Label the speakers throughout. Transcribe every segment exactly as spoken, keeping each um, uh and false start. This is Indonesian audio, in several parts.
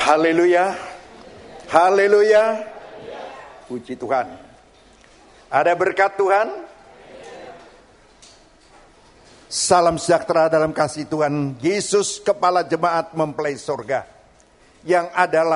Speaker 1: Haleluya. Haleluya. Puji Tuhan. Ada berkat Tuhan. Salam sejahtera dalam kasih Tuhan Yesus, Kepala Jemaat Mempelai Sorga, yang adalah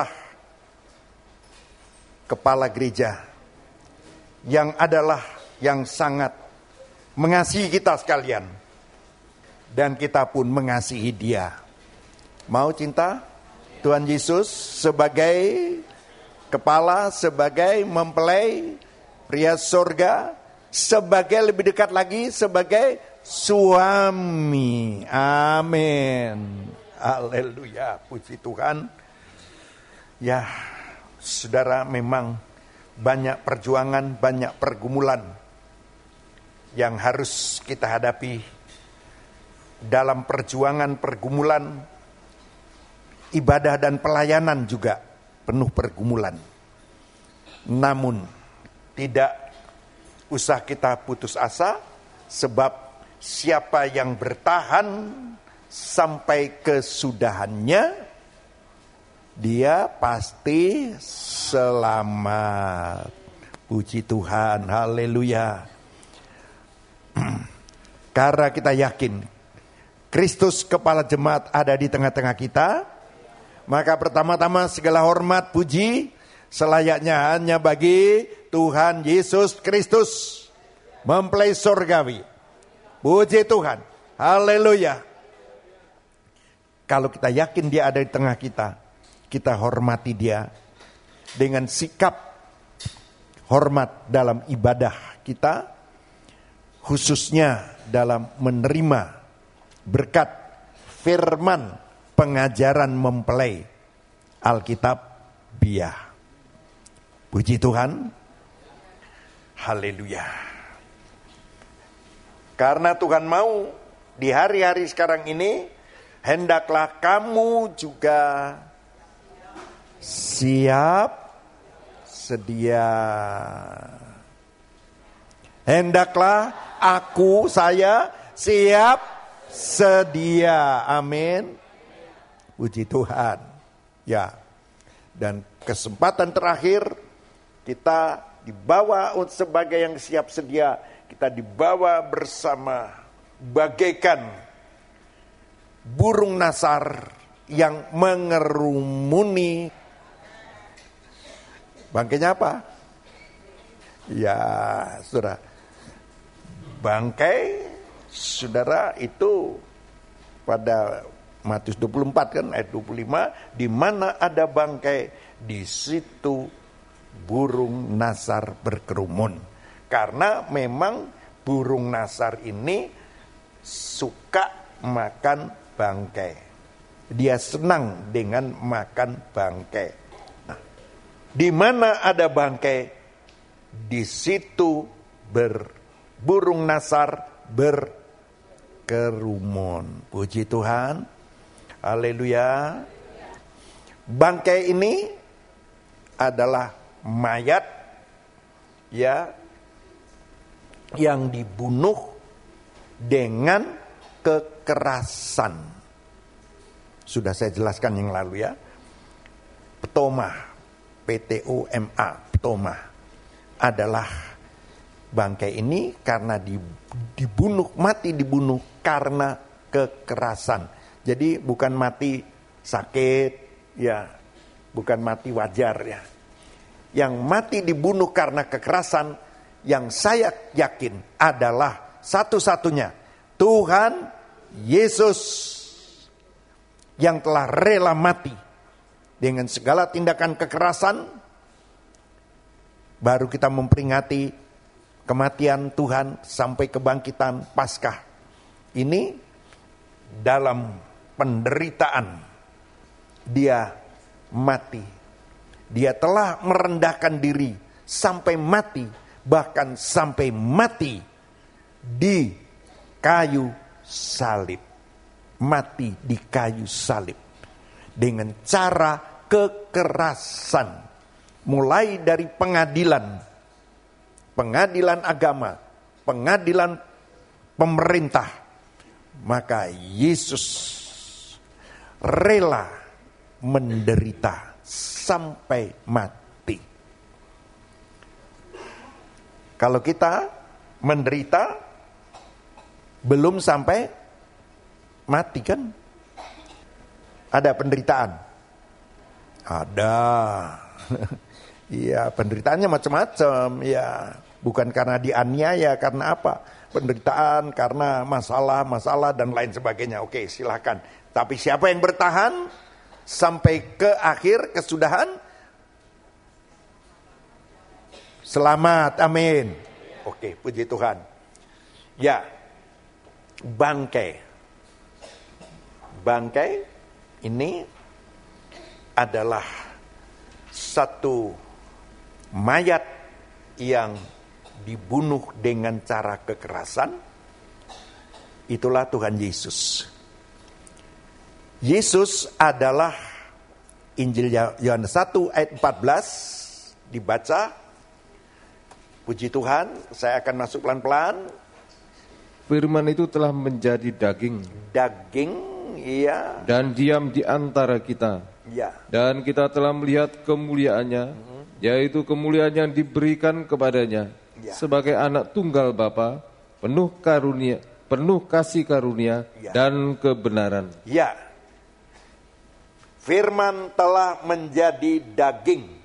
Speaker 1: Kepala Gereja, yang adalah yang sangat mengasihi kita sekalian, dan kita pun mengasihi Dia. Mau cinta Tuhan Yesus sebagai kepala, sebagai mempelai pria sorga, sebagai lebih dekat lagi sebagai suami. Amin. Haleluya. Puji Tuhan. Ya, saudara, memang banyak perjuangan, banyak pergumulan yang harus kita hadapi. Dalam perjuangan, pergumulan, ibadah dan pelayanan juga penuh pergumulan. Namun tidak usah kita putus asa, sebab siapa yang bertahan sampai kesudahannya, dia pasti selamat. Puji Tuhan, haleluya. Karena kita yakin Kristus Kepala Jemaat ada di tengah-tengah kita, maka pertama-tama segala hormat puji selayaknya hanya bagi Tuhan Yesus Kristus, mempelai sorgawi. Puji Tuhan, haleluya. Kalau kita yakin Dia ada di tengah kita, kita hormati Dia dengan sikap hormat dalam ibadah kita, khususnya dalam menerima berkat firman pengajaran mempelai Alkitab Bia. Puji Tuhan, haleluya. Karena Tuhan mau di hari-hari sekarang ini, hendaklah kamu juga siap sedia. Hendaklah aku, saya siap sedia. Amin. Puji Tuhan. Ya. Dan kesempatan terakhir kita dibawa sebagai yang siap sedia. Kita dibawa bersama bagaikan burung nasar yang mengerumuni. Bangkainya apa? Ya, saudara. Bangkai, saudara, itu pada Matius dua puluh empat kan ayat dua puluh lima, di mana ada bangkai, di situ burung nasar berkerumun. Karena memang burung nasar ini suka makan bangkai. Dia senang dengan makan bangkai. Nah, di mana ada bangkai, di situ ber, burung nasar berkerumun. Puji Tuhan. Haleluya. Bangkai ini adalah mayat ya yang dibunuh dengan kekerasan. Sudah saya jelaskan yang lalu ya. Ptoma, P T O M A, ptoma adalah bangkai ini karena dibunuh, mati dibunuh karena kekerasan. Jadi bukan mati sakit ya, bukan mati wajar ya. Yang mati dibunuh karena kekerasan, yang saya yakin adalah satu-satunya Tuhan Yesus, yang telah rela mati dengan segala tindakan kekerasan. Baru kita memperingati kematian Tuhan sampai kebangkitan Paskah. Ini dalam penderitaan Dia mati. Dia telah merendahkan diri sampai mati, bahkan sampai mati di kayu salib. Mati di kayu salib dengan cara kekerasan, mulai dari pengadilan, pengadilan agama, pengadilan pemerintah. Maka Yesus rela menderita sampai mati. Kalau kita menderita belum sampai mati kan? Ada penderitaan? Ada. Iya, penderitaannya macam-macam. Ya, bukan karena dianiaya, karena apa? Penderitaan karena masalah-masalah dan lain sebagainya. Oke, silakan. Tapi siapa yang bertahan sampai ke akhir kesudahan? Selamat, amin. Oke, puji Tuhan. Ya, bangkai. Bangkai ini adalah satu mayat yang dibunuh dengan cara kekerasan. Itulah Tuhan Yesus. Yesus adalah Injil Yohanes satu ayat empat belas dibaca. Puji Tuhan, saya akan masuk pelan-pelan.
Speaker 2: Firman itu telah menjadi daging.
Speaker 1: Daging, iya.
Speaker 2: Dan diam di antara kita.
Speaker 1: Ya.
Speaker 2: Dan kita telah melihat kemuliaannya, mm-hmm. yaitu kemuliaan yang diberikan kepadanya ya. Sebagai anak tunggal Bapa, penuh karunia, penuh kasih karunia ya. Dan kebenaran.
Speaker 1: Ya. Firman telah menjadi daging.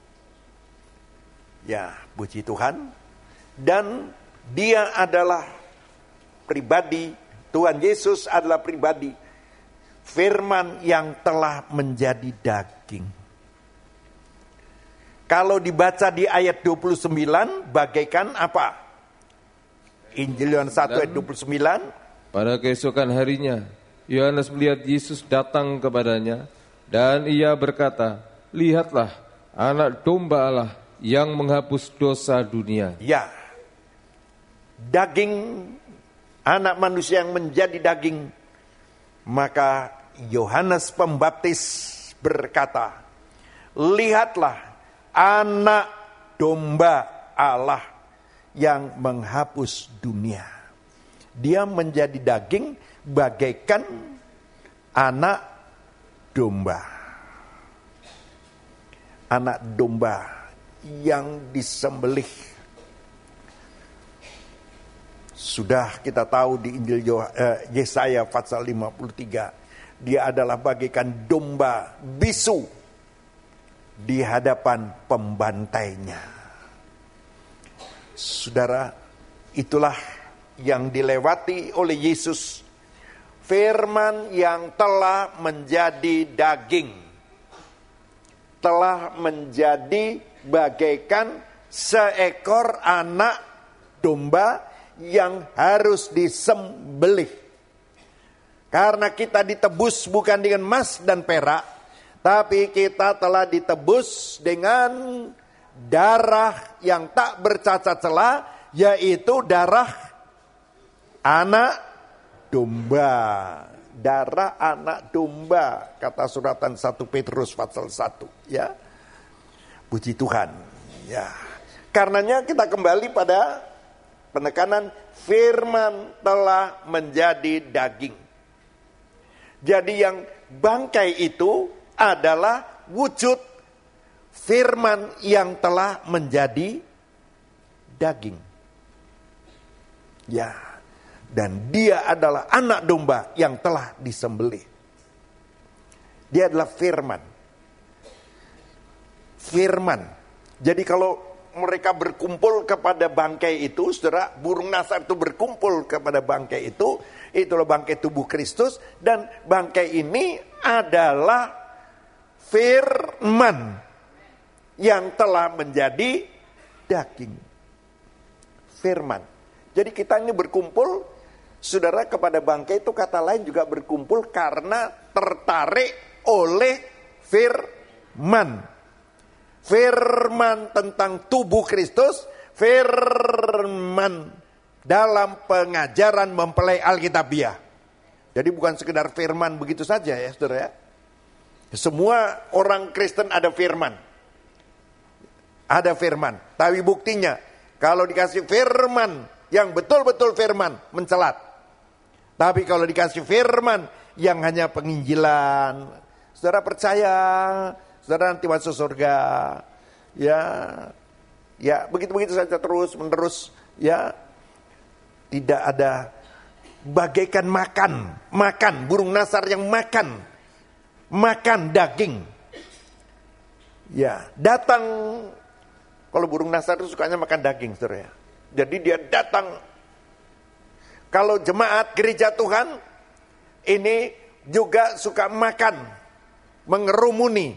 Speaker 1: Ya, puji Tuhan. Dan dia adalah pribadi, Tuhan Yesus adalah pribadi. Firman yang telah menjadi daging. Kalau dibaca di ayat dua puluh sembilan, bagaikan apa? Injil Yohanes satu ayat dua puluh sembilan.
Speaker 2: Pada keesokan harinya, Yohanes melihat Yesus datang kepadanya, dan ia berkata, lihatlah anak domba Allah yang menghapus dosa dunia.
Speaker 1: Ya, daging anak manusia yang menjadi daging. Maka Yohanes Pembaptis berkata, lihatlah anak domba Allah yang menghapus dunia. Dia menjadi daging bagaikan anak domba. Anak domba yang disembelih. Sudah kita tahu di Injil Yesaya pasal lima puluh tiga, dia adalah bagaikan domba bisu di hadapan pembantainya. Saudara, itulah yang dilewati oleh Yesus. Firman yang telah menjadi daging, telah menjadi bagaikan seekor anak domba yang harus disembelih. Karena kita ditebus bukan dengan emas dan perak, tapi kita telah ditebus dengan darah yang tak bercacat celah, yaitu darah anak domba. Darah anak domba, kata suratan satu Petrus pasal satu, ya. Puji Tuhan. Ya. Karenanya kita kembali pada penekanan firman telah menjadi daging. Jadi yang bangkai itu adalah wujud firman yang telah menjadi daging. Ya. Dan dia adalah anak domba yang telah disembelih. Dia adalah firman. Firman. Jadi kalau mereka berkumpul kepada bangkai itu, saudara, burung nasar itu berkumpul kepada bangkai itu, itulah bangkai tubuh Kristus, dan bangkai ini adalah firman yang telah menjadi daging. Firman. Jadi kita ini berkumpul, saudara, kepada bangkai itu kata lain juga berkumpul karena tertarik oleh firman. Firman tentang tubuh Kristus, firman dalam pengajaran mempelai Alkitabiah. Jadi bukan sekedar firman begitu saja ya saudara ya. Semua orang Kristen ada firman. Ada firman. Tapi buktinya kalau dikasih firman yang betul-betul firman mencelat. Tapi kalau dikasih firman yang hanya penginjilan, Saudara percaya, saudara nanti masuk surga. Ya, ya begitu-begitu saja terus menerus. Ya, tidak ada bagaikan makan, makan burung nasar yang makan, makan daging. Ya, datang. Kalau burung nasar itu sukanya makan daging, saudara. Jadi dia datang. Kalau jemaat gereja Tuhan ini juga suka makan, mengerumuni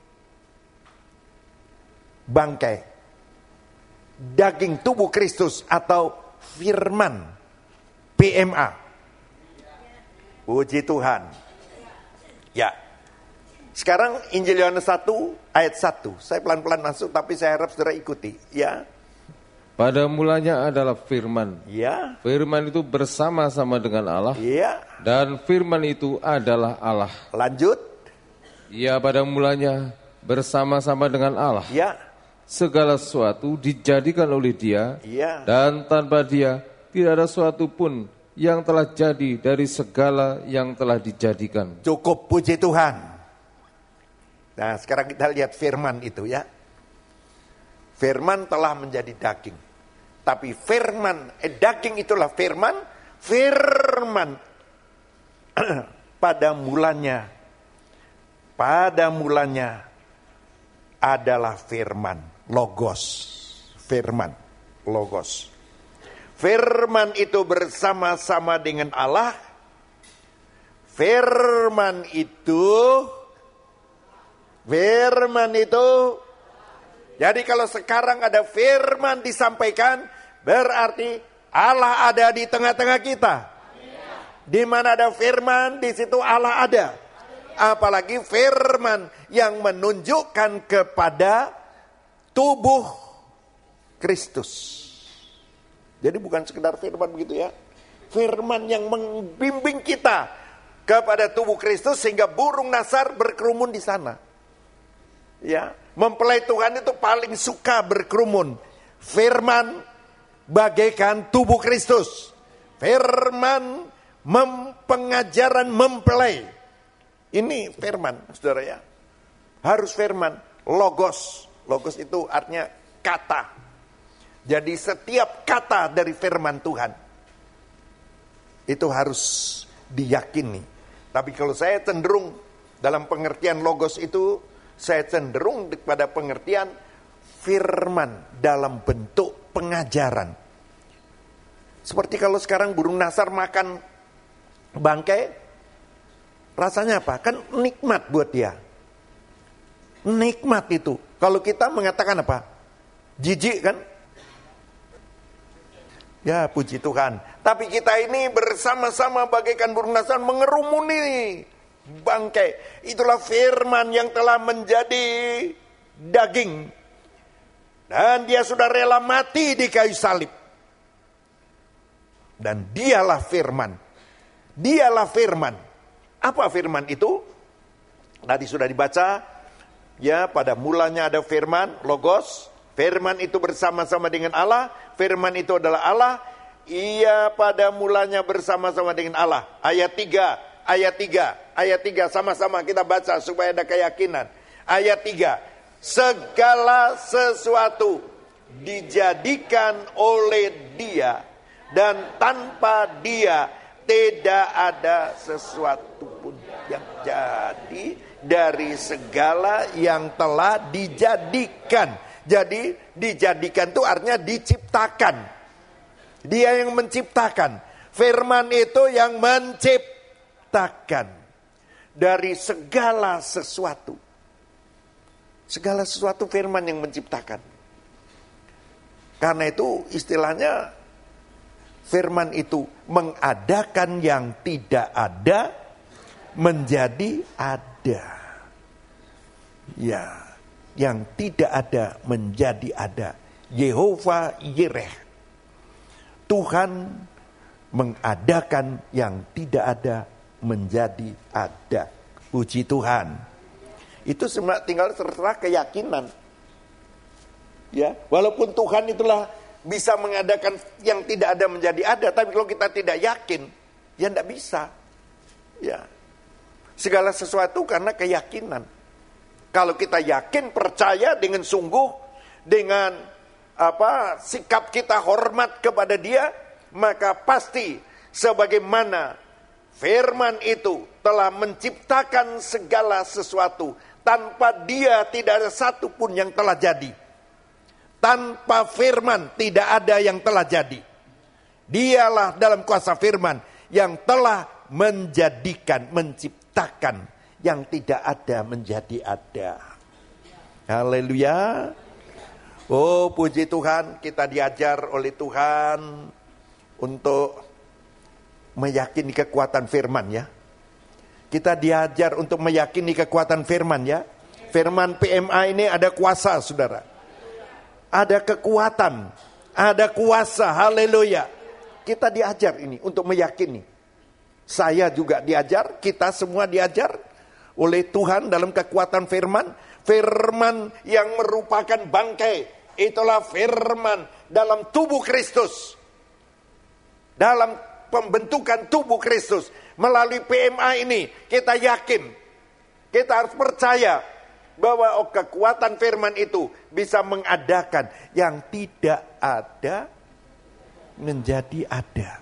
Speaker 1: bangkai daging tubuh Kristus atau firman P M A. Puji Tuhan. Ya. Sekarang Injil Yohanes satu ayat satu. Saya pelan-pelan masuk tapi saya harap saudara ikuti, ya.
Speaker 2: Pada mulanya adalah firman.
Speaker 1: Ya.
Speaker 2: Firman itu bersama-sama dengan Allah.
Speaker 1: Ya.
Speaker 2: Dan firman itu adalah Allah.
Speaker 1: Lanjut.
Speaker 2: Ia pada mulanya bersama-sama dengan Allah.
Speaker 1: Ya.
Speaker 2: Segala sesuatu dijadikan oleh Dia.
Speaker 1: Ya.
Speaker 2: Dan tanpa Dia tidak ada sesuatu pun yang telah jadi dari segala yang telah dijadikan.
Speaker 1: Cukup, puji Tuhan. Nah, sekarang kita lihat firman itu, ya. Firman telah menjadi daging. Tapi firman, eh, daging itulah firman. Firman pada mulanya, pada mulanya adalah firman, logos. Firman, logos. Firman itu bersama-sama dengan Allah. Firman itu, firman itu, jadi kalau sekarang ada firman disampaikan, berarti Allah ada di tengah-tengah kita. Di mana ada firman, di situ Allah ada. Apalagi firman yang menunjukkan kepada tubuh Kristus. Jadi bukan sekedar firman begitu, ya. Firman yang membimbing kita kepada tubuh Kristus sehingga burung nasar berkerumun di sana. Ya, mempelai Tuhan itu paling suka berkerumun. Firman bagaikan tubuh Kristus. Firman mem, pengajaran mempelai. Ini firman, saudara, ya. Harus firman, logos. Logos itu artinya kata. Jadi setiap kata dari firman Tuhan itu harus diyakini. Tapi kalau saya cenderung dalam pengertian logos itu, saya cenderung pada pengertian firman dalam bentuk pengajaran. Seperti kalau sekarang burung nasar makan bangkai, rasanya apa? Kan nikmat buat dia. Nikmat itu. Kalau kita mengatakan apa? Jijik kan? Ya, puji Tuhan. Tapi kita ini bersama-sama bagaikan burung nasar mengerumuni bangkai. Itulah firman yang telah menjadi daging. Dan dia sudah rela mati di kayu salib. Dan dialah firman. Dialah firman. Apa firman itu? Tadi sudah dibaca. Ya, pada mulanya ada firman, logos. Firman itu bersama-sama dengan Allah. Firman itu adalah Allah. Ia pada mulanya bersama-sama dengan Allah. Ayat tiga. Ayat tiga. Ayat tiga sama-sama kita baca supaya ada keyakinan. Ayat tiga. Segala sesuatu dijadikan oleh Dia. Dan tanpa Dia tidak ada sesuatu pun yang jadi dari segala yang telah dijadikan. Jadi dijadikan itu artinya diciptakan. Dia yang menciptakan. Firman itu yang menciptakan dari segala sesuatu. Segala sesuatu firman yang menciptakan. Karena itu istilahnya firman itu mengadakan yang tidak ada menjadi ada. Ya, yang tidak ada menjadi ada. Yehova Yireh. Tuhan mengadakan yang tidak ada menjadi ada. Puji Tuhan. Itu sebenarnya tinggal terserah keyakinan. Ya, walaupun Tuhan itulah bisa mengadakan yang tidak ada menjadi ada, tapi kalau kita tidak yakin, ya tidak bisa. Ya. Segala sesuatu karena keyakinan. Kalau kita yakin, percaya dengan sungguh, dengan apa sikap kita hormat kepada Dia, maka pasti sebagaimana firman itu telah menciptakan segala sesuatu, tanpa Dia tidak ada satu pun yang telah jadi. Tanpa firman tidak ada yang telah jadi. Dialah dalam kuasa firman yang telah menjadikan, menciptakan yang tidak ada menjadi ada. Haleluya. Oh, puji Tuhan, kita diajar oleh Tuhan untuk meyakini kekuatan firman ya. Kita diajar untuk meyakini kekuatan firman ya. Firman P M A ini ada kuasa, saudara. Ada kekuatan, ada kuasa, haleluya. Kita diajar ini untuk meyakini. Saya juga diajar, kita semua diajar oleh Tuhan dalam kekuatan firman. Firman yang merupakan bangkai, itulah firman dalam tubuh Kristus. Dalam pembentukan tubuh Kristus. Melalui P M A ini kita yakin, kita harus percaya bahwa oh, kekuatan firman itu bisa mengadakan yang tidak ada menjadi ada.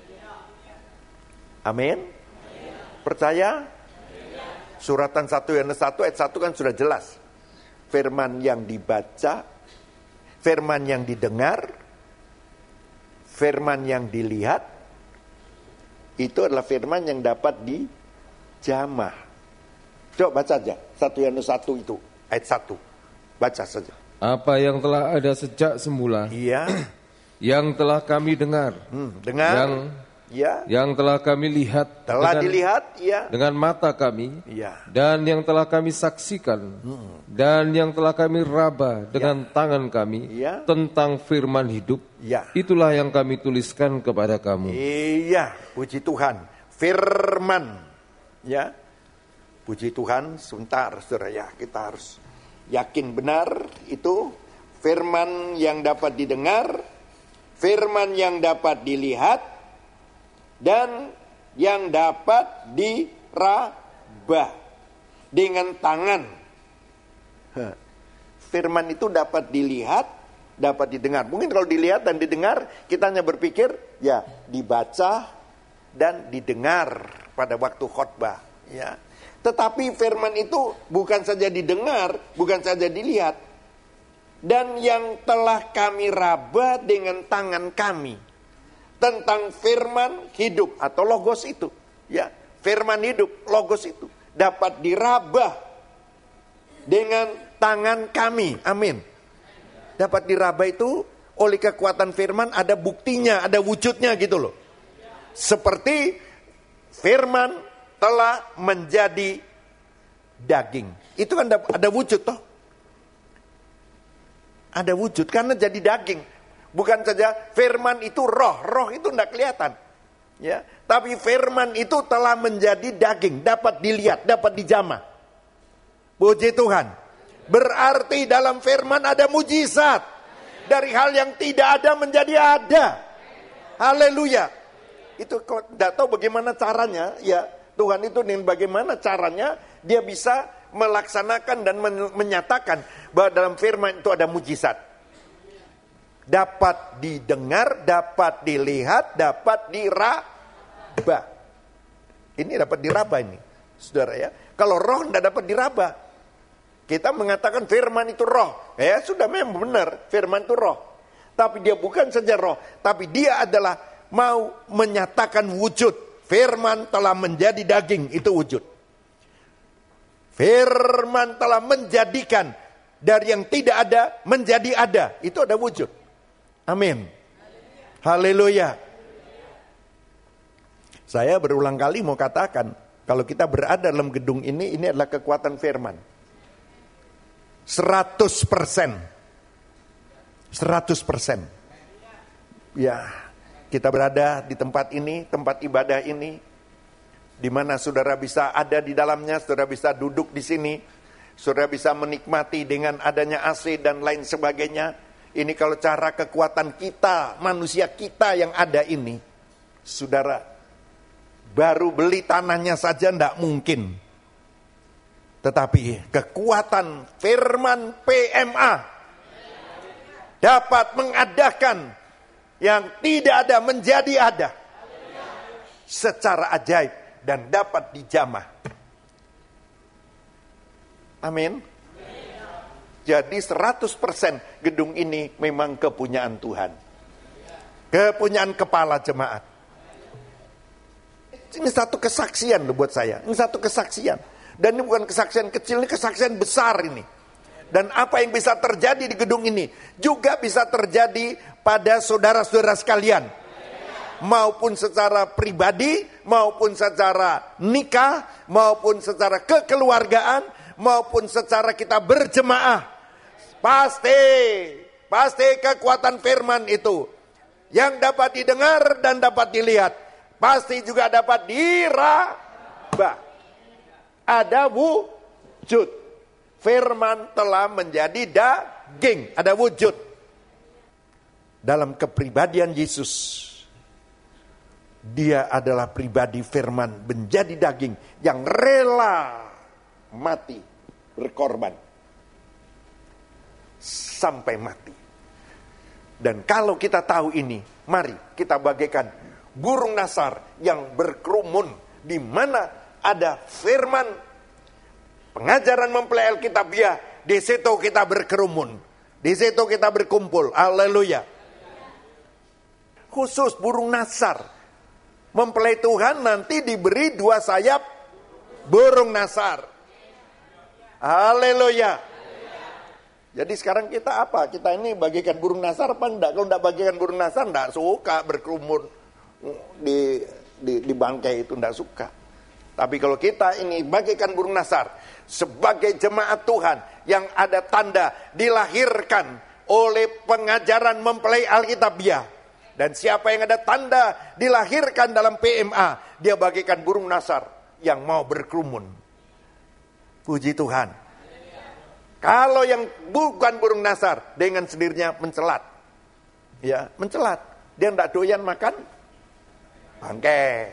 Speaker 1: Amin. Percaya? Suratan satu Yohanes satu ayat satu kan sudah jelas. Firman yang dibaca, firman yang didengar, firman yang dilihat, itu adalah firman yang dapat dijamah. Coba baca aja satu Yohanes satu itu ayat satu. Baca saja.
Speaker 2: Apa yang telah ada sejak semula,
Speaker 1: Iya.
Speaker 2: yang telah kami dengar,
Speaker 1: Hmm, dengar.
Speaker 2: yang
Speaker 1: Ya.
Speaker 2: yang telah kami lihat,
Speaker 1: Telah
Speaker 2: dengan,
Speaker 1: dilihat, ya.
Speaker 2: dengan mata kami,
Speaker 1: Ya.
Speaker 2: dan yang telah kami saksikan,
Speaker 1: Hmm.
Speaker 2: dan yang telah kami raba dengan tangan kami,
Speaker 1: Ya.
Speaker 2: tentang firman hidup.
Speaker 1: Ya.
Speaker 2: Itulah yang kami tuliskan kepada kamu.
Speaker 1: Iya, puji Tuhan. Firman. Ya. Puji Tuhan, sebentar saudara ya, kita harus yakin benar itu firman yang dapat didengar, firman yang dapat dilihat, dan yang dapat diraba dengan tangan. Firman itu dapat dilihat, dapat didengar. Mungkin kalau dilihat dan didengar, kita hanya berpikir ya dibaca dan didengar pada waktu khotbah. Ya. Tetapi firman itu bukan saja didengar, bukan saja dilihat. Dan yang telah kami raba dengan tangan kami. Tentang firman hidup atau logos itu. Ya, firman hidup, logos itu. Dapat diraba dengan tangan kami. Amin. Dapat diraba itu oleh kekuatan firman, ada buktinya, ada wujudnya gitu loh. Seperti firman telah menjadi daging. Itu kan ada, ada wujud toh. Ada wujud karena jadi daging. Bukan saja firman itu roh, roh itu tidak kelihatan. Ya, tapi firman itu telah menjadi daging, dapat dilihat, dapat dijamah. Puji Tuhan. Berarti dalam firman ada mujizat. Dari hal yang tidak ada menjadi ada. Haleluya. Itu kok tidak tahu bagaimana caranya, ya. Tuhan itu dengan bagaimana caranya dia bisa melaksanakan dan menyatakan bahwa dalam firman itu ada mujizat. Dapat didengar, dapat dilihat, dapat diraba. Ini dapat diraba ini, saudara ya. Kalau roh tidak dapat diraba. Kita mengatakan firman itu roh. Ya sudah memang benar, firman itu roh. Tapi dia bukan saja roh, tapi dia adalah mau menyatakan wujud. Firman telah menjadi daging, itu wujud. Firman telah menjadikan dari yang tidak ada menjadi ada, itu ada wujud. Amin. Haleluya. Saya berulang kali mau katakan, kalau kita berada dalam gedung ini, ini adalah kekuatan firman. seratus persen. seratus persen. Ya. Kita berada di tempat ini, tempat ibadah ini, di mana saudara bisa ada di dalamnya, saudara bisa duduk di sini, saudara bisa menikmati dengan adanya A C dan lain sebagainya. Ini kalau cara kekuatan kita, manusia kita yang ada ini, saudara, baru beli tanahnya saja tidak mungkin. Tetapi kekuatan firman P M A dapat mengadakan yang tidak ada menjadi ada secara ajaib dan dapat dijamah. Amin. Jadi seratus persen gedung ini memang kepunyaan Tuhan. Kepunyaan kepala jemaat. Ini satu kesaksian loh buat saya. Ini satu kesaksian. Dan ini bukan kesaksian kecil, ini kesaksian besar ini. Dan apa yang bisa terjadi di gedung ini juga bisa terjadi pada saudara-saudara sekalian. Maupun secara pribadi, maupun secara nikah, maupun secara kekeluargaan, maupun secara kita berjemaah. Pasti, pasti kekuatan firman itu yang dapat didengar dan dapat dilihat, pasti juga dapat diraba. Ada wujud. Firman telah menjadi daging. Ada wujud. Dalam kepribadian Yesus, dia adalah pribadi firman menjadi daging yang rela mati, berkorban sampai mati. Dan kalau kita tahu ini, mari kita bagaikan burung nasar yang berkerumun, di mana ada firman, pengajaran mempelai Alkitabiah, di situ kita berkerumun, di situ kita berkumpul. Haleluya. Khusus burung nasar, mempelai Tuhan nanti diberi dua sayap burung nasar. Haleluya. Jadi sekarang kita apa? Kita ini bagikan burung nasar apa enggak? Kalau enggak bagikan burung nasar, enggak suka berkerumun di, di, di bangkai itu, enggak suka. Tapi kalau kita ini bagikan burung nasar sebagai jemaat Tuhan yang ada tanda dilahirkan oleh pengajaran mempelai Alkitabiah. Dan siapa yang ada tanda dilahirkan dalam P M A, dia bagikan burung nasar yang mau berkerumun. Puji Tuhan. Kalau yang bukan burung nasar, dengan sendirinya mencelat. Ya, mencelat. Dia tidak doyan makan bangkai.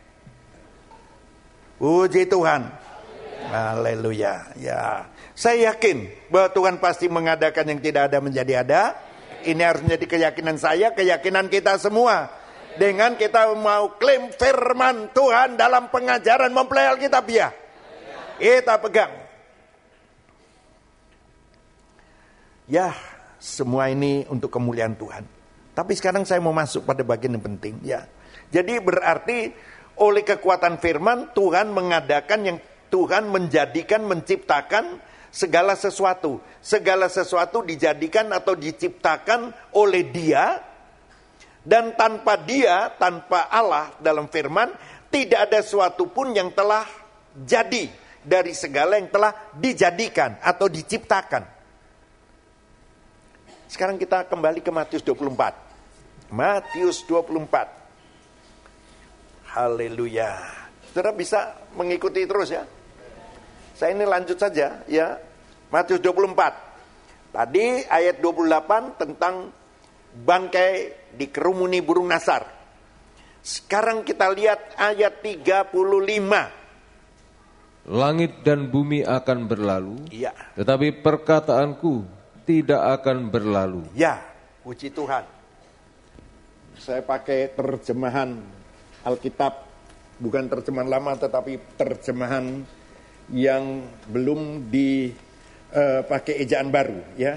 Speaker 1: Puji Tuhan. Haleluya. Ya, saya yakin bahwa Tuhan pasti mengadakan yang tidak ada menjadi ada. Ini harus menjadi keyakinan saya, keyakinan kita semua. Dengan kita mau klaim firman Tuhan dalam pengajaran mempelai Alkitabiah. Kita pegang. Ya, semua ini untuk kemuliaan Tuhan. Tapi sekarang saya mau masuk pada bagian yang penting. Ya, jadi berarti oleh kekuatan firman Tuhan mengadakan yang Tuhan menjadikan, menciptakan segala sesuatu. Segala sesuatu dijadikan atau diciptakan oleh Dia. Dan tanpa Dia, tanpa Allah dalam firman, tidak ada sesuatu pun yang telah jadi dari segala yang telah dijadikan atau diciptakan. Sekarang kita kembali ke Matius dua puluh empat. Matius dua puluh empat. Haleluya. Saudara bisa mengikuti terus ya. Saya ini lanjut saja ya. Matius dua puluh empat. Tadi ayat dua puluh delapan tentang bangkai dikerumuni burung nasar. Sekarang kita lihat ayat tiga puluh lima.
Speaker 2: Langit dan bumi akan berlalu,
Speaker 1: ya,
Speaker 2: tetapi perkataanku tidak akan berlalu.
Speaker 1: Ya, puji Tuhan. Saya pakai terjemahan Alkitab, bukan terjemahan lama tetapi terjemahan yang belum dipakai uh, ejaan baru ya.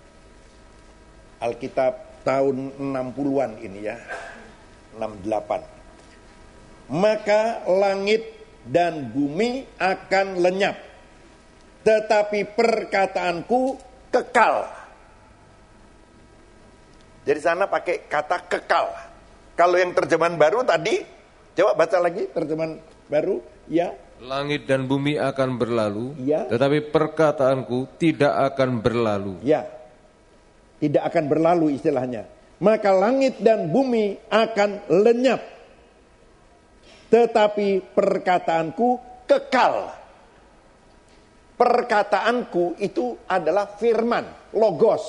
Speaker 1: Alkitab tahun enam puluhan ini ya. enam puluh delapan. Maka langit dan bumi akan lenyap, tetapi perkataanku kekal. Jadi sana pakai kata kekal. Kalau yang terjemahan baru tadi, coba baca lagi terjemahan baru, ya.
Speaker 2: Langit dan bumi akan berlalu,
Speaker 1: ya,
Speaker 2: tetapi perkataanku tidak akan berlalu.
Speaker 1: Ya, tidak akan berlalu istilahnya. Maka langit dan bumi akan lenyap, tetapi perkataanku kekal. Perkataanku itu adalah firman, logos.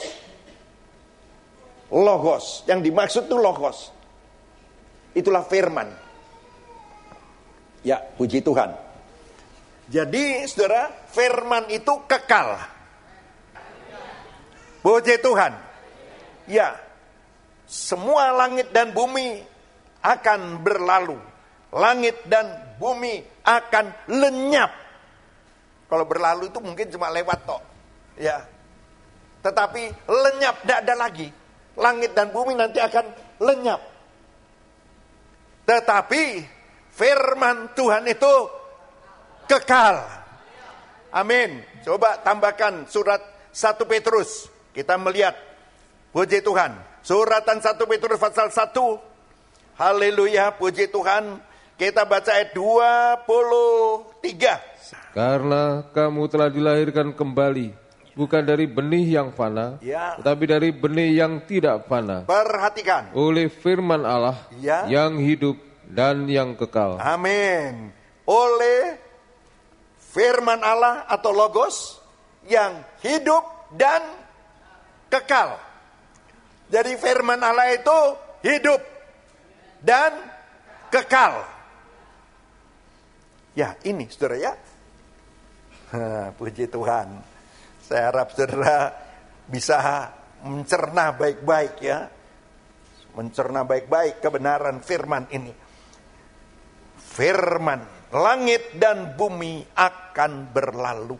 Speaker 1: Logos, yang dimaksud itu logos. Itulah firman. Ya, puji Tuhan. Jadi saudara, firman itu kekal. Puji Tuhan. Ya, semua langit dan bumi akan berlalu. Langit dan bumi akan lenyap. Kalau berlalu itu mungkin cuma lewat tok. Ya. Tetapi lenyap, tidak ada lagi. Langit dan bumi nanti akan lenyap. Tetapi firman Tuhan itu kekal. Amin. Coba tambahkan surat satu Petrus. Kita melihat. Puji Tuhan. Suratan satu Petrus pasal satu. Haleluya. Puji Tuhan. Kita baca ayat dua puluh tiga.
Speaker 2: Karena kamu telah dilahirkan kembali, bukan dari benih yang fana,
Speaker 1: ya,
Speaker 2: tetapi dari benih yang tidak fana.
Speaker 1: Perhatikan.
Speaker 2: Oleh firman Allah,
Speaker 1: ya,
Speaker 2: yang hidup dan yang kekal.
Speaker 1: Amin. Oleh firman Allah atau logos yang hidup dan kekal. Jadi firman Allah itu hidup dan kekal. Ya, ini saudara ya. Ha, puji Tuhan. Saya harap saudara bisa mencerna baik-baik ya. Mencerna baik-baik kebenaran firman ini. Firman, langit dan bumi akan berlalu.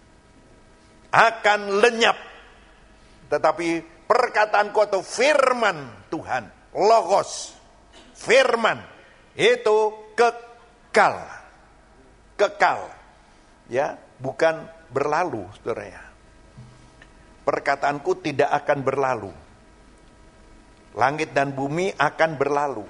Speaker 1: Akan lenyap. Tetapi perkataanku atau firman Tuhan, logos, firman, itu kekal. Kekal. Ya, bukan berlalu, saudara ya. Perkataanku tidak akan berlalu. Langit dan bumi akan berlalu.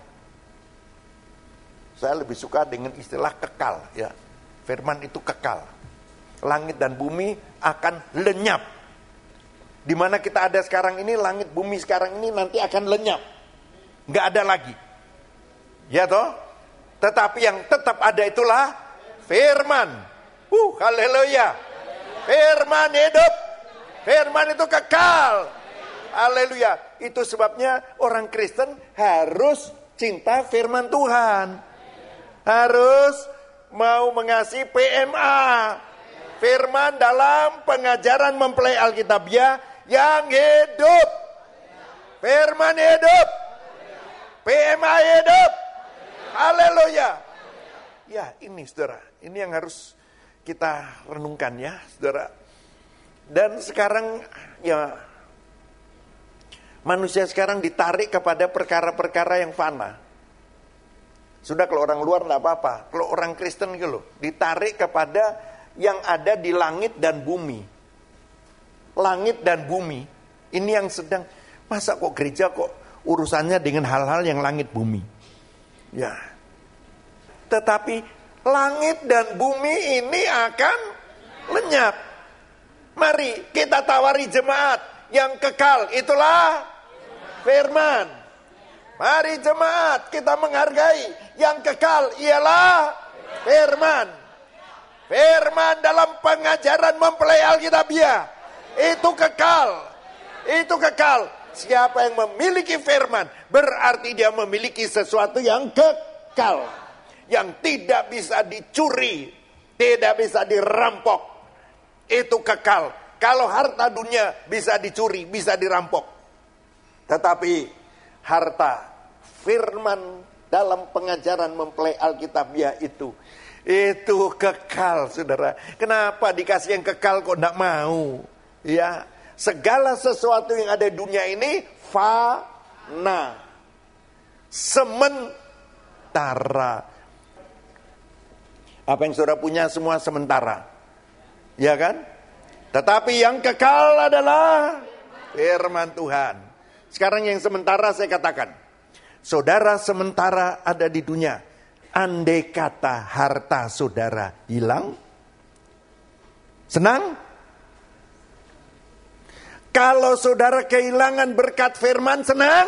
Speaker 1: Saya lebih suka dengan istilah kekal ya. Firman itu kekal. Langit dan bumi akan lenyap. Di mana kita ada sekarang ini, langit bumi sekarang ini nanti akan lenyap. Enggak ada lagi. Ya toh? Tetapi yang tetap ada itulah firman. Uh, haleluya. Firman hidup. Firman itu kekal. Haleluya. Itu sebabnya orang Kristen harus cinta firman Tuhan. Harus mau mengasihi P M A. Firman dalam pengajaran mempelai Alkitabiah yang hidup. Firman hidup. P M A hidup. Haleluya. Ya, ini saudara. Ini yang harus kita renungkan ya, saudara. Dan sekarang ya, manusia sekarang ditarik kepada perkara-perkara yang fana. Sudah kalau orang luar enggak apa-apa. Kalau orang Kristen gitu loh, ditarik kepada yang ada di langit dan bumi. Langit dan bumi. Ini yang sedang, masa kok gereja kok urusannya dengan hal-hal yang langit bumi. Ya. Tetapi langit dan bumi ini akan lenyap. Mari kita tawari jemaat yang kekal, itulah firman. Mari jemaat kita menghargai yang kekal, ialah firman. Firman dalam pengajaran mempelai Alkitabiah itu kekal. Itu kekal. Siapa yang memiliki firman berarti dia memiliki sesuatu yang kekal, yang tidak bisa dicuri, tidak bisa dirampok. Itu kekal. Kalau harta dunia bisa dicuri, bisa dirampok. Tetapi harta firman dalam pengajaran mempelai Alkitabiah itu, itu kekal, saudara. Kenapa dikasih yang kekal kok enggak mau? Ya, segala sesuatu yang ada di dunia ini fana, sementara. Apa yang saudara punya semua sementara. Ya kan? Tetapi yang kekal adalah firman Tuhan. Sekarang yang sementara saya katakan, saudara sementara ada di dunia. Andai kata harta saudara hilang, senang? Kalau saudara kehilangan berkat firman, senang?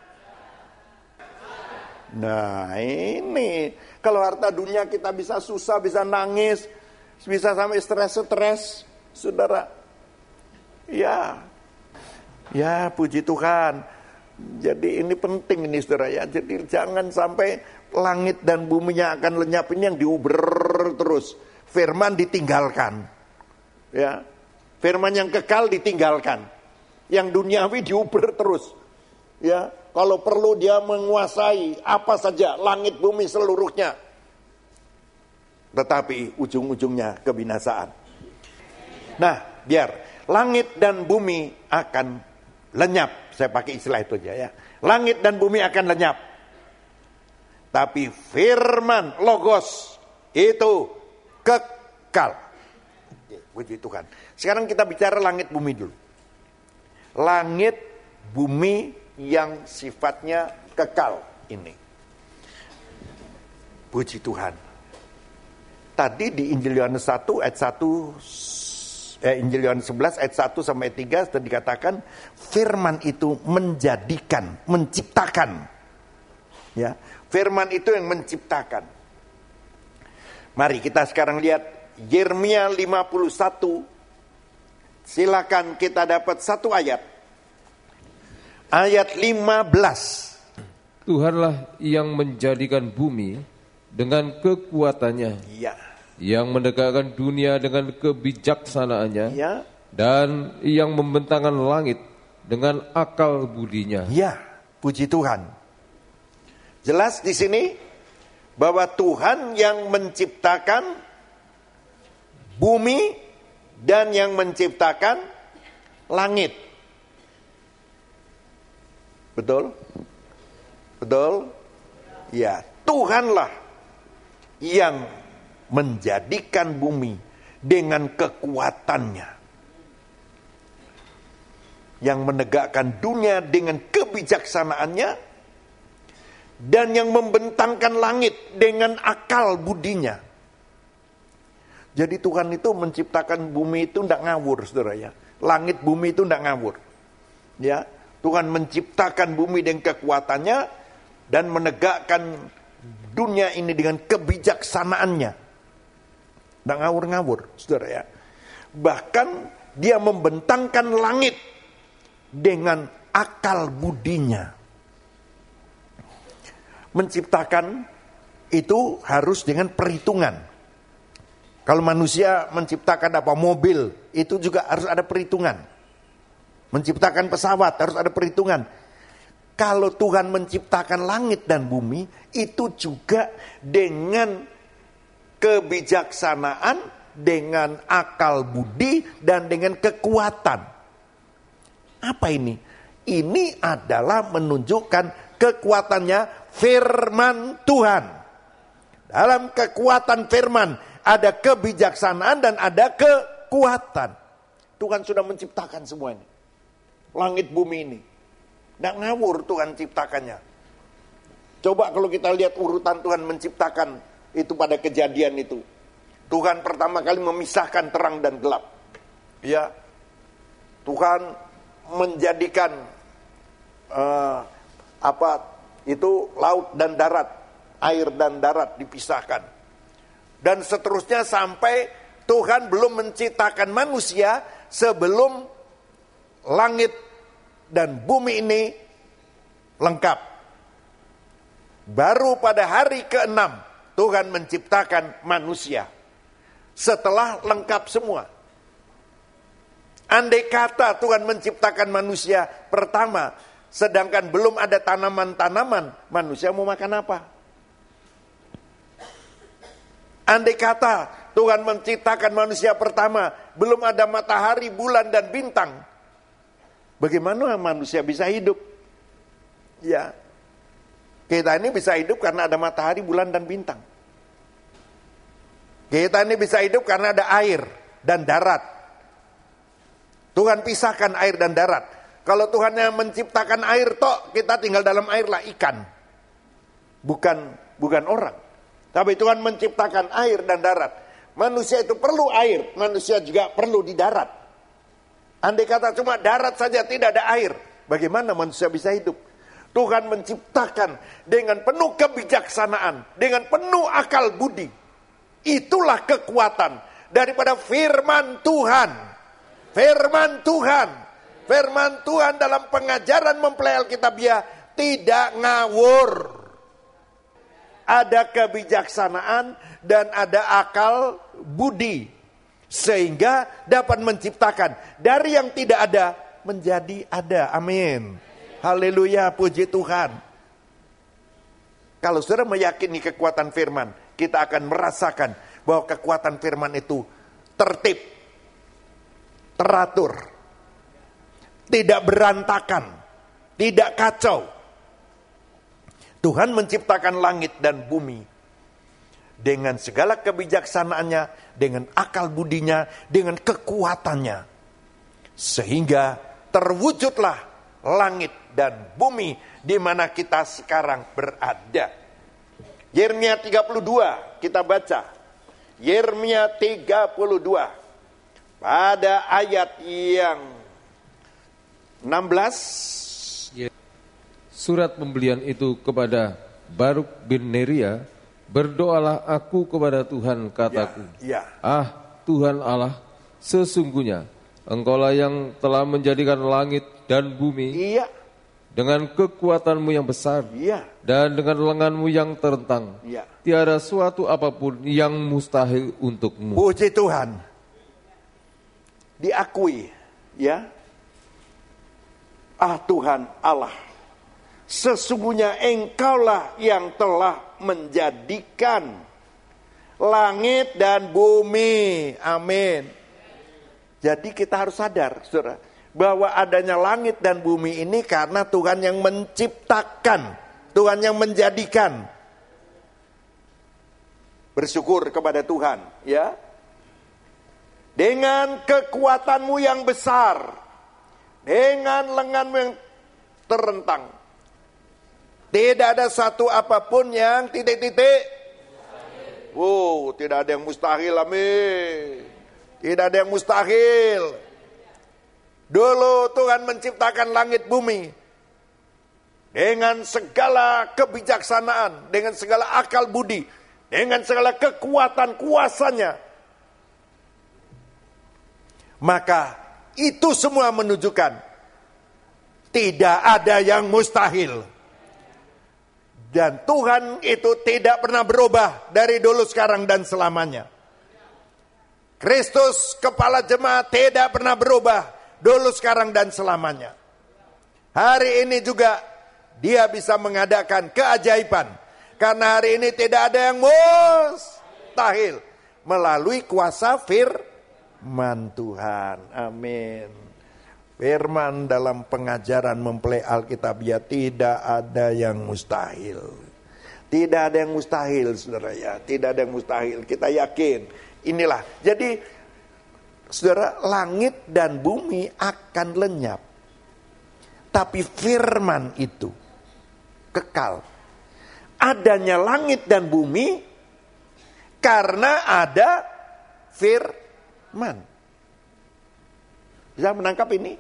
Speaker 1: Nah ini, kalau harta dunia kita bisa susah, bisa nangis, bisa sampai stres-stres, saudara. Ya, ya puji Tuhan. Jadi ini penting ini saudara ya. Jadi jangan sampai langit dan buminya akan lenyap, ini yang diuber terus. firman ditinggalkan. Ya. Firman yang kekal ditinggalkan. Yang duniawi diuber terus. Ya, kalau perlu dia menguasai apa saja, langit bumi seluruhnya. Tetapi ujung-ujungnya kebinasaan. Nah, biar langit dan bumi akan lenyap. Saya pakai istilah itu aja ya. Langit dan bumi akan lenyap. Tapi firman logos itu kekal. Puji Tuhan. Sekarang kita bicara langit bumi dulu. Langit bumi yang sifatnya kekal ini. Puji Tuhan. Tadi di Injil Yohanes satu ayat satu, eh, Injil Yohanes sebelas ayat satu sampai tiga sudah dikatakan firman itu menjadikan, menciptakan. Ya, firman itu yang menciptakan. Mari kita sekarang lihat Yeremia lima puluh satu. Silakan kita dapat satu ayat. Ayat lima belas.
Speaker 2: Tuhanlah yang menjadikan bumi dengan kekuatannya,
Speaker 1: Ya.
Speaker 2: yang menegakkan dunia dengan kebijaksanaannya,
Speaker 1: Ya.
Speaker 2: dan yang membentangkan langit dengan akal budinya.
Speaker 1: Ya, puji Tuhan. Jelas di sini bahwa Tuhan yang menciptakan bumi dan yang menciptakan langit. Betul? Betul? Ya, Tuhanlah yang menjadikan bumi dengan kekuatannya. Yang menegakkan dunia dengan kebijaksanaannya. Dan yang membentangkan langit dengan akal budinya. Jadi Tuhan itu menciptakan bumi itu tidak ngawur, saudara ya. Langit bumi itu tidak ngawur. Ya, Tuhan menciptakan bumi dengan kekuatannya dan menegakkan dunia ini dengan kebijaksanaannya. Tidak ngawur-ngawur, saudara ya. Bahkan dia membentangkan langit dengan akal budinya. Menciptakan itu harus dengan perhitungan. Kalau manusia menciptakan apa mobil, itu juga harus ada perhitungan. Menciptakan pesawat harus ada perhitungan. Kalau Tuhan menciptakan langit dan bumi, itu juga dengan kebijaksanaan, dengan akal budi, dan dengan kekuatan. Apa ini? Ini adalah menunjukkan kekuatannya firman Tuhan. Dalam kekuatan firman ada kebijaksanaan dan ada kekuatan. Tuhan sudah menciptakan semua ini. Langit bumi ini. Tidak ngawur Tuhan ciptakannya. Coba kalau kita lihat urutan Tuhan menciptakan itu pada kejadian itu. Tuhan pertama kali memisahkan terang dan gelap. Ya. Tuhan menjadikan uh, apa itu laut dan darat, air dan darat dipisahkan. Dan seterusnya sampai Tuhan belum menciptakan manusia sebelum langit dan bumi ini lengkap. Baru pada hari keenam Tuhan menciptakan manusia. Setelah lengkap semua. Andai kata Tuhan menciptakan manusia pertama, sedangkan belum ada tanaman-tanaman, manusia mau makan apa? Andai kata Tuhan menciptakan manusia pertama, belum ada matahari, bulan, dan bintang, bagaimana manusia bisa hidup? Ya, kita ini bisa hidup karena ada matahari, bulan, dan bintang. Kita ini bisa hidup karena ada air dan darat. Tuhan pisahkan air dan darat. Kalau Tuhan yang menciptakan air tok, kita tinggal dalam air lah ikan. Bukan bukan orang. Tapi Tuhan menciptakan air dan darat. Manusia itu perlu air, manusia juga perlu di darat. Andai kata cuma darat saja tidak ada air, bagaimana manusia bisa hidup? Tuhan menciptakan dengan penuh kebijaksanaan, dengan penuh akal budi. Itulah kekuatan daripada firman Tuhan. Firman Tuhan. Firman Tuhan dalam pengajaran mempelai Alkitabiah tidak ngawur. Ada kebijaksanaan dan ada akal budi, sehingga dapat menciptakan dari yang tidak ada menjadi ada. Amin. Haleluya, puji Tuhan. Kalau saudara meyakini kekuatan firman, kita akan merasakan bahwa kekuatan firman itu tertib, teratur, tidak berantakan, tidak kacau. Tuhan menciptakan langit dan bumi dengan segala kebijaksanaannya, dengan akal budinya, dengan kekuatannya, sehingga terwujudlah langit dan bumi di mana kita sekarang berada. Yeremia tiga puluh dua kita baca. Yeremia tiga puluh dua pada ayat yang enam belas.
Speaker 2: Surat pembelian itu kepada Baruk bin Neria, berdoalah aku kepada Tuhan, kataku,
Speaker 1: ya, ya.
Speaker 2: Ah Tuhan Allah, sesungguhnya Engkaulah yang telah menjadikan langit dan bumi,
Speaker 1: iya,
Speaker 2: dengan kekuatanmu yang besar,
Speaker 1: iya,
Speaker 2: dan dengan lenganmu yang terentang,
Speaker 1: iya.
Speaker 2: Tiada suatu apapun yang mustahil untukmu.
Speaker 1: Puji Tuhan. Diakui, ya. Ah Tuhan Allah, sesungguhnya Engkaulah yang telah menjadikan langit dan bumi. Amin. Jadi kita harus sadar, saudara, bahwa adanya langit dan bumi ini karena Tuhan yang menciptakan, Tuhan yang menjadikan. Bersyukur kepada Tuhan, ya. Dengan kekuatanmu yang besar, dengan lenganmu yang terentang, tidak ada satu apapun yang titik-titik. Wow, tidak ada yang mustahil, amin. Tidak ada yang mustahil. Dulu Tuhan menciptakan langit bumi dengan segala kebijaksanaan, dengan segala akal budi, dengan segala kekuatan kuasanya. Maka itu semua menunjukkan tidak ada yang mustahil. Dan Tuhan itu tidak pernah berubah dari dulu, sekarang, dan selamanya. Kristus kepala jemaat tidak pernah berubah dulu, sekarang, dan selamanya. Hari ini juga Dia bisa mengadakan keajaiban. Karena hari ini tidak ada yang mustahil melalui kuasa firman Tuhan. Amin. Firman dalam pengajaran mempelai Alkitabiah, tidak ada yang mustahil. Tidak ada yang mustahil, saudara, ya. Tidak ada yang mustahil. Kita yakin. Inilah. Jadi, saudara, langit dan bumi akan lenyap. Tapi firman itu kekal. Adanya langit dan bumi karena ada firman. Bisa menangkap ini?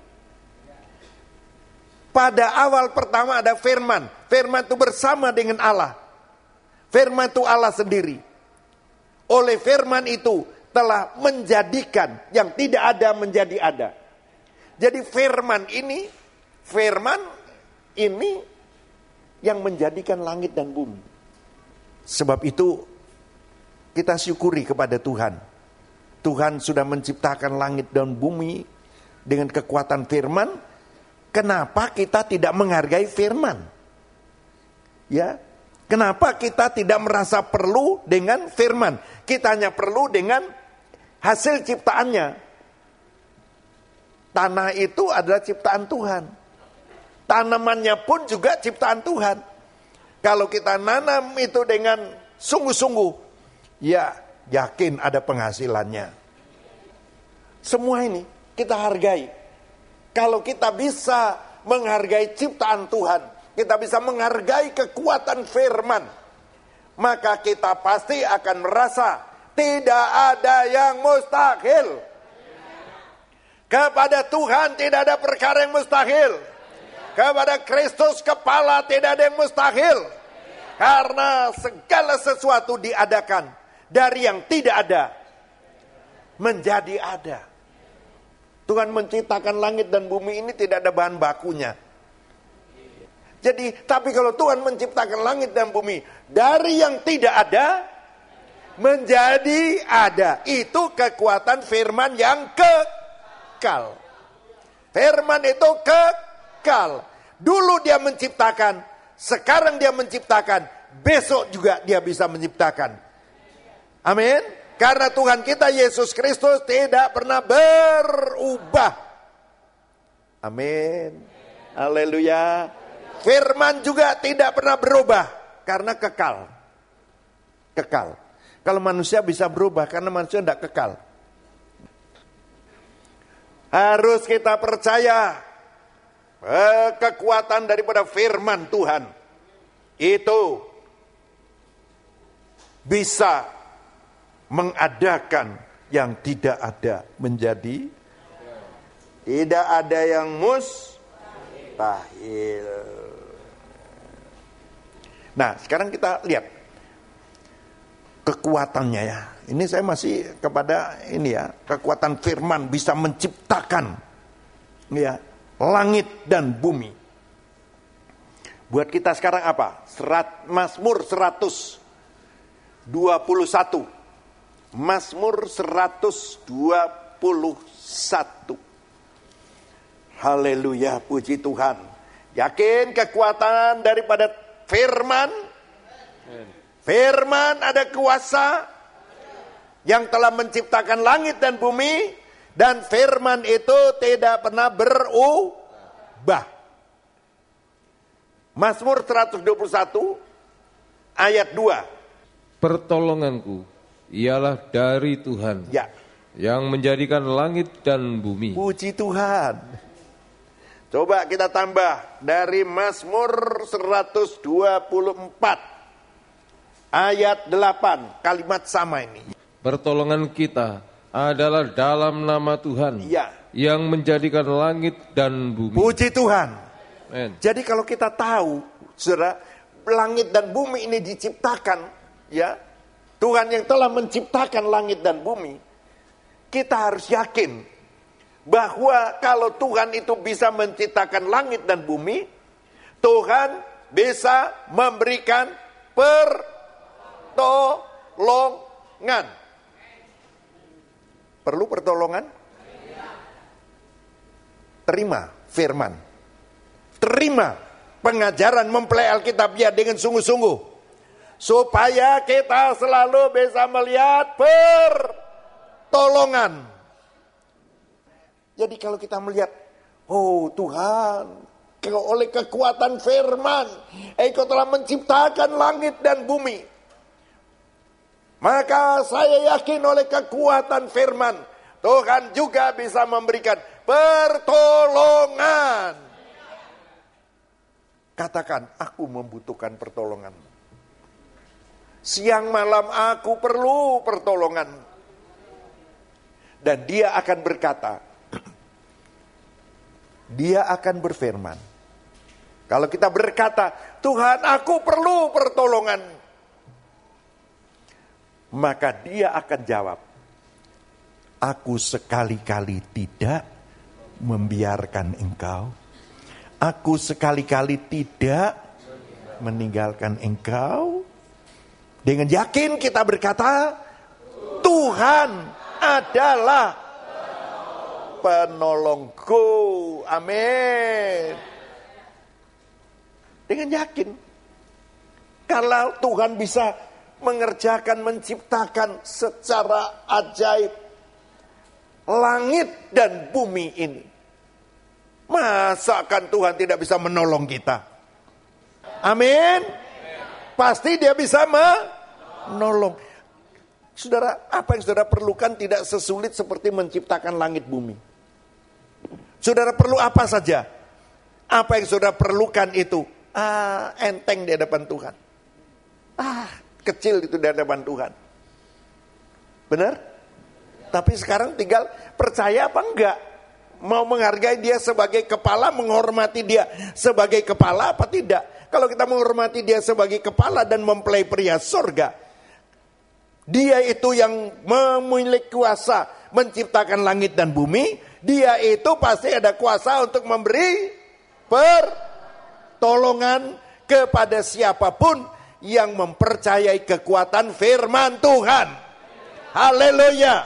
Speaker 1: Pada awal pertama ada firman. Firman itu bersama dengan Allah. Firman itu Allah sendiri. Oleh firman itu telah menjadikan yang tidak ada menjadi ada. Jadi firman ini, firman ini yang menjadikan langit dan bumi. Sebab itu kita syukuri kepada Tuhan. Tuhan sudah menciptakan langit dan bumi dengan kekuatan firman. Kenapa kita tidak menghargai firman? Ya, kenapa kita tidak merasa perlu dengan firman? Kita hanya perlu dengan hasil ciptaannya. Tanah itu adalah ciptaan Tuhan. Tanamannya pun juga ciptaan Tuhan. Kalau kita nanam itu dengan sungguh-sungguh, ya yakin ada penghasilannya. Semua ini kita hargai. Kalau kita bisa menghargai ciptaan Tuhan, kita bisa menghargai kekuatan firman, maka kita pasti akan merasa tidak ada yang mustahil. Kepada Tuhan tidak ada perkara yang mustahil. Kepada Kristus kepala tidak ada yang mustahil. Karena segala sesuatu diadakan dari yang tidak ada menjadi ada. Tuhan menciptakan langit dan bumi ini tidak ada bahan bakunya. Jadi, tapi kalau Tuhan menciptakan langit dan bumi dari yang tidak ada menjadi ada. Itu kekuatan firman yang kekal. Firman itu kekal. Dulu dia menciptakan, sekarang dia menciptakan, besok juga dia bisa menciptakan. Amin. Karena Tuhan kita Yesus Kristus tidak pernah berubah. Amin. Haleluya. Firman juga tidak pernah berubah karena kekal. Kekal. Kalau manusia bisa berubah karena manusia tidak kekal. Harus kita percaya eh, kekuatan daripada firman Tuhan itu bisa mengadakan yang tidak ada menjadi, tidak ada yang mustahil. Nah, sekarang kita lihat kekuatannya ya. Ini saya masih kepada ini ya, kekuatan firman bisa menciptakan ya, langit dan bumi. Buat kita sekarang apa? Serat, Mazmur seratus dua puluh satu. Mazmur seratus dua puluh satu. Haleluya, puji Tuhan. Yakin kekuatan daripada firman? Firman ada kuasa yang telah menciptakan langit dan bumi, dan firman itu tidak pernah berubah. Mazmur seratus dua puluh satu ayat dua.
Speaker 2: Pertolonganku ialah dari Tuhan,
Speaker 1: Ya.
Speaker 2: yang menjadikan langit dan bumi.
Speaker 1: Puji Tuhan. Coba kita tambah dari Mazmur seratus dua puluh empat ayat delapan, kalimat sama ini.
Speaker 2: Pertolongan kita adalah dalam nama Tuhan,
Speaker 1: Ya.
Speaker 2: yang menjadikan langit dan bumi.
Speaker 1: Puji Tuhan.
Speaker 2: Amen.
Speaker 1: Jadi kalau kita tahu, saudara, langit dan bumi ini diciptakan, ya, Tuhan yang telah menciptakan langit dan bumi, kita harus yakin bahwa kalau Tuhan itu bisa menciptakan langit dan bumi, Tuhan bisa memberikan pertolongan. Perlu pertolongan? Terima firman. Terima pengajaran mempelai Alkitab ya dengan sungguh-sungguh. Supaya kita selalu bisa melihat pertolongan. Jadi kalau kita melihat, oh Tuhan, oleh kekuatan firman, Engkau telah menciptakan langit dan bumi. Maka saya yakin oleh kekuatan firman, Tuhan juga bisa memberikan pertolongan. Katakan, aku membutuhkan pertolongan. Siang malam aku perlu pertolongan. Dan dia akan berkata, dia akan berfirman. Kalau kita berkata, Tuhan aku perlu pertolongan, maka dia akan jawab, aku sekali-kali tidak membiarkan engkau. Aku sekali-kali tidak meninggalkan engkau. Dengan yakin kita berkata, Tuhan adalah penolongku. Amin. Dengan yakin. Kalau Tuhan bisa mengerjakan, menciptakan secara ajaib langit dan bumi ini, masakan Tuhan tidak bisa menolong kita? Amin. Pasti dia bisa menolong. Saudara, apa yang saudara perlukan tidak sesulit seperti menciptakan langit bumi. Saudara perlu apa saja? Apa yang saudara perlukan itu ah, enteng di hadapan Tuhan. Ah, kecil itu di hadapan Tuhan. Benar? Tapi sekarang tinggal percaya apa enggak? Mau menghargai dia sebagai kepala, menghormati dia sebagai kepala apa tidak? Kalau kita menghormati dia sebagai kepala dan mempelai pria surga, dia itu yang memiliki kuasa menciptakan langit dan bumi, dia itu pasti ada kuasa untuk memberi pertolongan kepada siapapun yang mempercayai kekuatan firman Tuhan. Haleluya.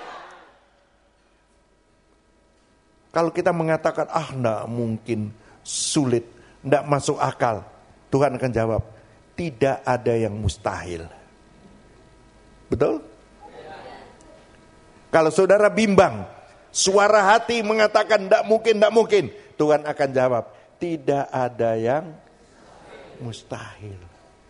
Speaker 1: Kalau kita mengatakan, ah enggak mungkin, sulit, enggak masuk akal, Tuhan akan jawab, tidak ada yang mustahil. Betul? Kalau saudara bimbang, suara hati mengatakan enggak mungkin, enggak mungkin, Tuhan akan jawab, tidak ada yang mustahil.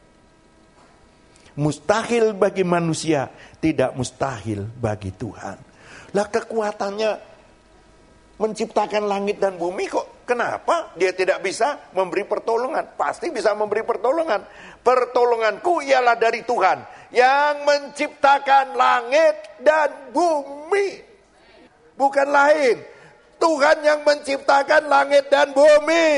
Speaker 1: Mustahil bagi manusia, tidak mustahil bagi Tuhan. Lah kekuatannya menciptakan langit dan bumi kok, kenapa dia tidak bisa memberi pertolongan? Pasti bisa memberi pertolongan. Pertolonganku ialah dari Tuhan yang menciptakan langit dan bumi. Bukan lain, Tuhan yang menciptakan langit dan bumi.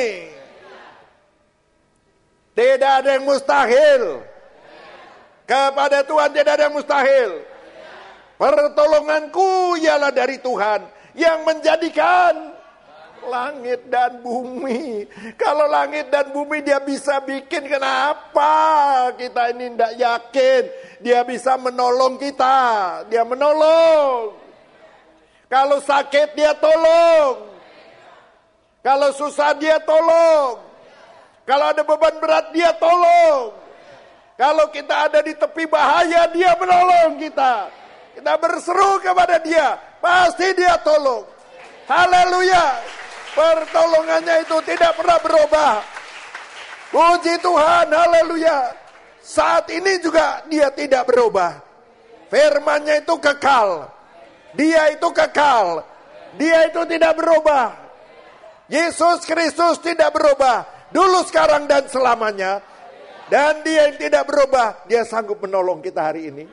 Speaker 1: Tidak ada yang mustahil. Kepada Tuhan tidak ada yang mustahil. Pertolonganku ialah dari Tuhan yang menjadikan langit dan bumi. Kalau langit dan bumi dia bisa bikin, kenapa kita ini tidak yakin dia bisa menolong kita? Dia menolong. Kalau sakit dia tolong. Kalau susah dia tolong. Kalau ada beban berat dia tolong. Kalau kita ada di tepi bahaya, dia menolong kita. Kita berseru kepada dia, pasti dia tolong. Haleluya. Pertolongannya itu tidak pernah berubah. Puji Tuhan, haleluya. Saat ini juga dia tidak berubah. Firman-Nya itu kekal. Dia itu kekal. Dia itu tidak berubah. Yesus Kristus tidak berubah. Dulu, sekarang, dan selamanya. Dan dia yang tidak berubah, dia sanggup menolong kita hari ini.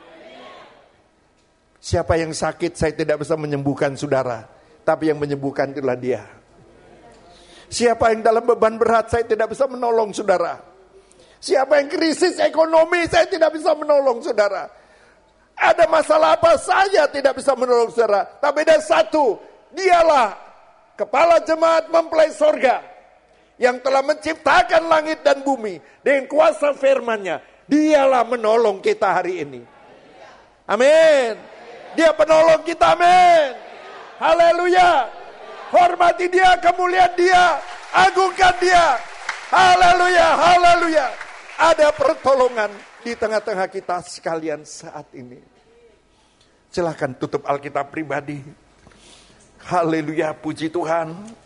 Speaker 1: Siapa yang sakit, saya tidak bisa menyembuhkan saudara. Tapi yang menyembuhkan itulah dia. Siapa yang dalam beban berat, saya tidak bisa menolong saudara. Siapa yang krisis ekonomi, saya tidak bisa menolong saudara. Ada masalah apa, saya tidak bisa menolong saudara. Tapi ada satu, dialah kepala jemaat mempelai sorga, yang telah menciptakan langit dan bumi dengan kuasa firman-Nya. Dialah menolong kita hari ini. Amin. Dia penolong kita, amin. Haleluya. Hormati dia, kemuliaan dia, agungkan dia. Haleluya, haleluya. Ada pertolongan di tengah-tengah kita sekalian saat ini. Silahkan tutup Alkitab pribadi. Haleluya, puji Tuhan.